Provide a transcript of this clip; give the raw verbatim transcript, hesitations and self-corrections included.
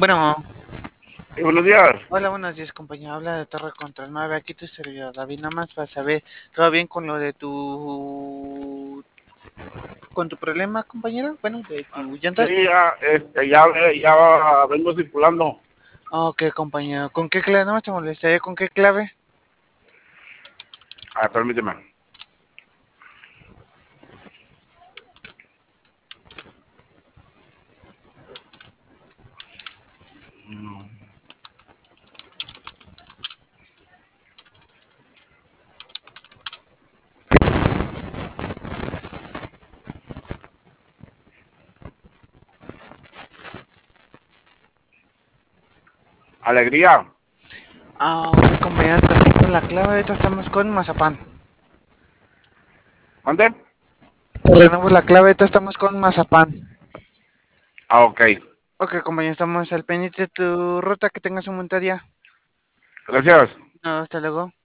Bueno, Sí, buenos días. hola, buenos días, compañero. Habla de Torre Contra nueve. Aquí tu servidor, David. Nada más para saber, ¿todo bien con lo de tu. con tu problema, compañero? Bueno, de tu Sí, llantas. ya, este, ya, ya vengo circulando. Ok, compañero. ¿Con qué clave? No me te molestaría. ¿Con qué clave? A ver, permíteme. Alegría. Ah, ok, compañero. Te repito la clave. Ahorita estamos con Mazapán. ¿Dónde? Tenemos la clave. Ahorita estamos con Mazapán. Ah, ok. Ok, compañero. Estamos al pendiente de tu ruta. Que tengas un buen día. Gracias. No, hasta luego.